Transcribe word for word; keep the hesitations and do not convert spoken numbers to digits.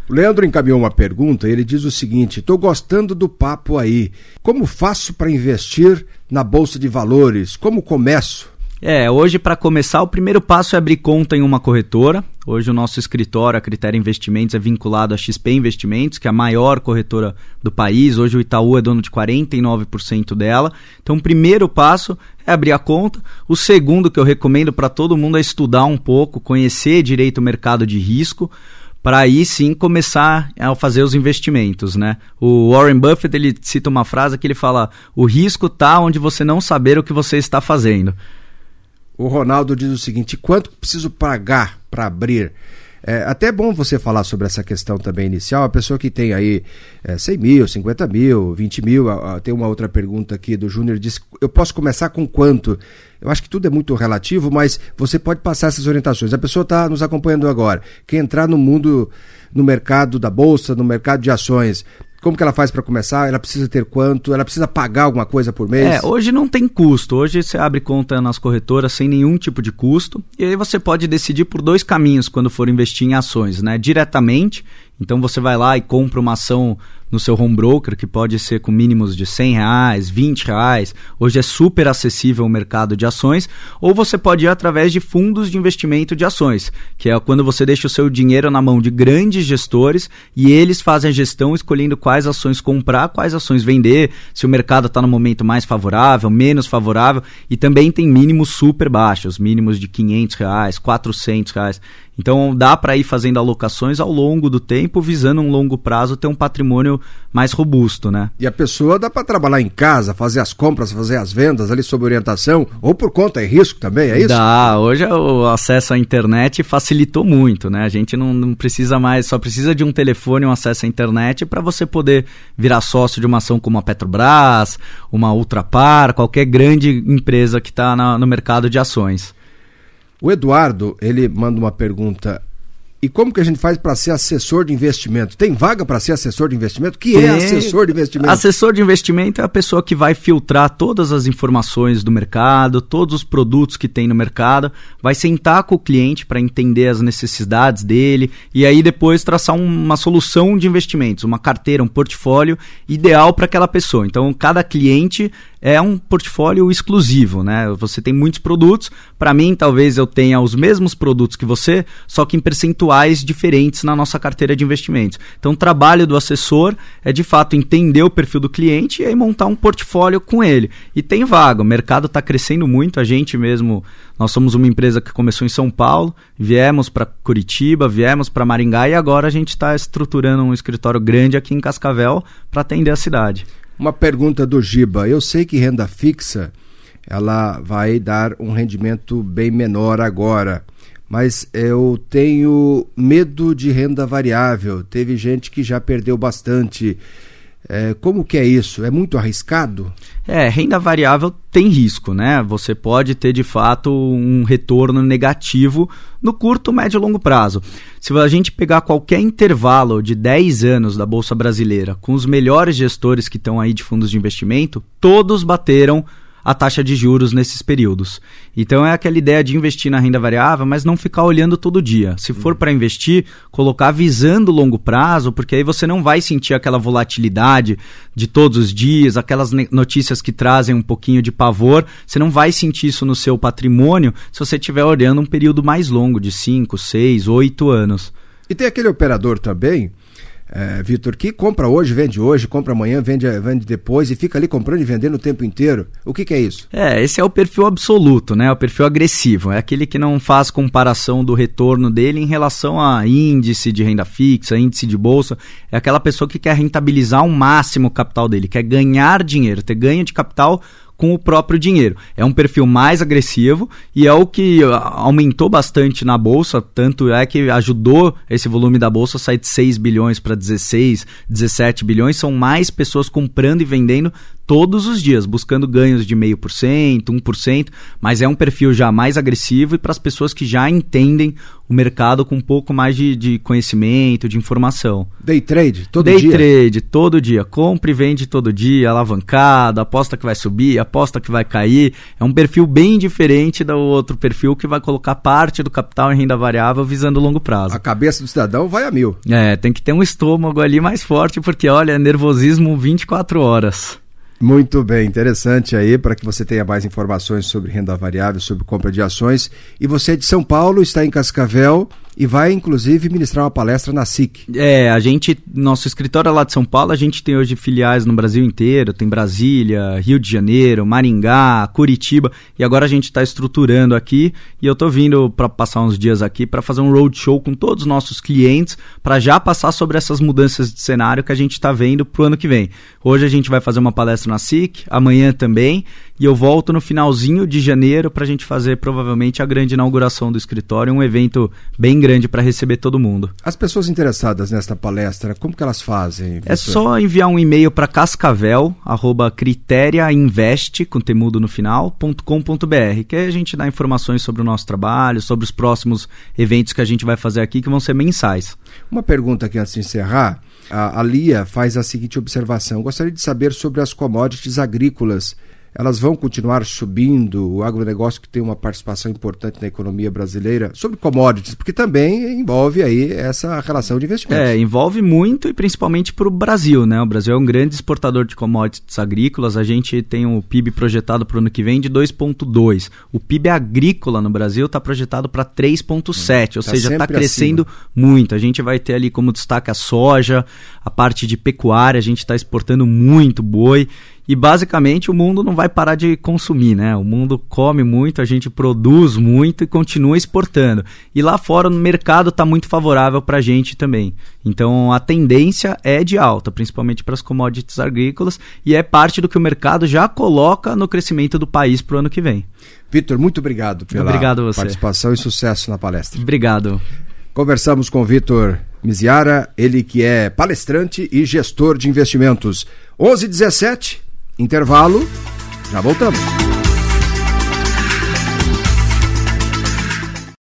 O Leandro encaminhou uma pergunta, ele diz o seguinte: estou gostando do papo aí. Como faço para investir na Bolsa de Valores? Como começo? É, hoje para começar o primeiro passo é abrir conta em uma corretora. Hoje o nosso escritório, a Critério Investimentos, é vinculado à X P Investimentos, que é a maior corretora do país. Hoje o Itaú é dono de quarenta e nove por cento dela. Então o primeiro passo é abrir a conta. O segundo que eu recomendo para todo mundo é estudar um pouco, conhecer direito o mercado de risco, para aí sim começar a fazer os investimentos, né? O Warren Buffett, ele cita uma frase que ele fala: o risco está onde você não saber o que você está fazendo. O Ronaldo diz o seguinte: quanto preciso pagar para abrir? É até é bom você falar sobre essa questão também inicial. A pessoa que tem aí é, cem mil, cinquenta mil, vinte mil. A, a, tem uma outra pergunta aqui do Júnior, diz: eu posso começar com quanto? Eu acho que tudo é muito relativo, mas você pode passar essas orientações. A pessoa está nos acompanhando agora, quer entrar no mundo, no mercado da bolsa, no mercado de ações. Como que ela faz para começar? Ela precisa ter quanto? Ela precisa pagar alguma coisa por mês? É, hoje não tem custo. Hoje você abre conta nas corretoras sem nenhum tipo de custo. E aí você pode decidir por dois caminhos quando for investir em ações, né? Diretamente, então você vai lá e compra uma ação no seu home broker, que pode ser com mínimos de cem reais, vinte reais. Hoje é super acessível o mercado de ações. Ou você pode ir através de fundos de investimento de ações, que é quando você deixa o seu dinheiro na mão de grandes gestores e eles fazem a gestão escolhendo quais ações comprar, quais ações vender, se o mercado está no momento mais favorável, menos favorável. E também tem mínimos super baixos, mínimos de quinhentos reais, quatrocentos reais. Então dá para ir fazendo alocações ao longo do tempo, visando um longo prazo ter um patrimônio mais robusto, né? E a pessoa dá para trabalhar em casa, fazer as compras, fazer as vendas ali sob orientação, ou por conta e risco também, é isso? Dá, hoje o acesso à internet facilitou muito, né? A gente não, não precisa mais, só precisa de um telefone e um acesso à internet para você poder virar sócio de uma ação como a Petrobras, uma Ultrapar, qualquer grande empresa que está no mercado de ações. O Eduardo, ele manda uma pergunta: e como que a gente faz para ser assessor de investimento? Tem vaga para ser assessor de investimento? O que Tem. é assessor de investimento? Assessor de investimento é a pessoa que vai filtrar todas as informações do mercado, todos os produtos que tem no mercado, vai sentar com o cliente para entender as necessidades dele e aí depois traçar uma solução de investimentos, uma carteira, um portfólio ideal para aquela pessoa. Então, cada cliente é um portfólio exclusivo, né? Você tem muitos produtos. Para mim, talvez eu tenha os mesmos produtos que você, só que em percentuais diferentes na nossa carteira de investimentos. Então, o trabalho do assessor é, de fato, entender o perfil do cliente e aí montar um portfólio com ele. E tem vaga, o mercado está crescendo muito. A gente mesmo, nós somos uma empresa que começou em São Paulo, viemos para Curitiba, viemos para Maringá e agora a gente está estruturando um escritório grande aqui em Cascavel para atender a cidade. Uma pergunta do Giba: eu sei que renda fixa ela vai dar um rendimento bem menor agora, mas eu tenho medo de renda variável. Teve gente que já perdeu bastante. É, como que é isso? É muito arriscado? É, renda variável tem risco, né? Você pode ter, de fato, um retorno negativo no curto, médio e longo prazo. Se a gente pegar qualquer intervalo de dez anos da Bolsa Brasileira, com os melhores gestores que estão aí de fundos de investimento, todos bateram a taxa de juros nesses períodos. Então é aquela ideia de investir na renda variável, mas não ficar olhando todo dia. Se for para investir, colocar visando o longo prazo, porque aí você não vai sentir aquela volatilidade de todos os dias, aquelas notícias que trazem um pouquinho de pavor. Você não vai sentir isso no seu patrimônio se você estiver olhando um período mais longo, de cinco, seis, oito anos. E tem aquele operador também, É, Vitor, que compra hoje, vende hoje, compra amanhã, vende, vende depois e fica ali comprando e vendendo o tempo inteiro. O que que é isso? É, esse é o perfil absoluto, né? O perfil agressivo. É aquele que não faz comparação do retorno dele em relação a índice de renda fixa, índice de bolsa. É aquela pessoa que quer rentabilizar ao máximo o capital dele, quer ganhar dinheiro, ter ganho de capital com o próprio dinheiro. É um perfil mais agressivo e é o que aumentou bastante na Bolsa, tanto é que ajudou esse volume da Bolsa a sair de seis bilhões para dezesseis, dezessete bilhões. São mais pessoas comprando e vendendo todos os dias, buscando ganhos de zero vírgula cinco por cento, um por cento, mas é um perfil já mais agressivo e para as pessoas que já entendem o mercado com um pouco mais de, de conhecimento, de informação. Day trade, todo Day dia? Day trade, todo dia. Compra e vende todo dia, alavancada, aposta que vai subir, aposta que vai cair. É um perfil bem diferente do outro perfil que vai colocar parte do capital em renda variável visando o longo prazo. A cabeça do cidadão vai a mil. É, tem que ter um estômago ali mais forte, porque olha, é nervosismo vinte e quatro horas. Muito bem, interessante aí, para que você tenha mais informações sobre renda variável, sobre compra de ações. E você é de São Paulo, está em Cascavel e vai, inclusive, ministrar uma palestra na S I C. É, a gente, nosso escritório é lá de São Paulo, a gente tem hoje filiais no Brasil inteiro, tem Brasília, Rio de Janeiro, Maringá, Curitiba, e agora a gente está estruturando aqui, e eu estou vindo para passar uns dias aqui para fazer um roadshow com todos os nossos clientes, para já passar sobre essas mudanças de cenário que a gente está vendo para o ano que vem. Hoje a gente vai fazer uma palestra na S I C, amanhã também, e eu volto no finalzinho de janeiro para a gente fazer provavelmente a grande inauguração do escritório, um evento bem grande para receber todo mundo. As pessoas interessadas nesta palestra, como que elas fazem? É só enviar um e-mail para cascavel, arroba criteriainvest, com temudo no final, ponto com ponto br, que aí a gente dá informações sobre o nosso trabalho, sobre os próximos eventos que a gente vai fazer aqui, que vão ser mensais. Uma pergunta aqui antes de encerrar. A, a Lia faz a seguinte observação. Gostaria de saber sobre as commodities agrícolas. Elas vão continuar subindo, o agronegócio que tem uma participação importante na economia brasileira, sobre commodities, porque também envolve aí essa relação de investimentos. É, envolve muito e principalmente para o Brasil, né? O Brasil é um grande exportador de commodities agrícolas, a gente tem um P I B projetado para o ano que vem de dois vírgula dois. O P I B agrícola no Brasil está projetado para três vírgula sete, hum, ou tá seja, está crescendo acima. Muito. A gente vai ter ali como destaque a soja, a parte de pecuária, a gente está exportando muito boi. E basicamente o mundo não vai parar de consumir, né? O mundo come muito, a gente produz muito e continua exportando. E lá fora o mercado está muito favorável para a gente também. Então a tendência é de alta, principalmente para as commodities agrícolas, e é parte do que o mercado já coloca no crescimento do país para o ano que vem. Vitor, muito obrigado pela obrigado você. participação e sucesso na palestra. Obrigado. Conversamos com Vitor Miziara, ele que é palestrante e gestor de investimentos. onze e dezessete, intervalo, já voltamos.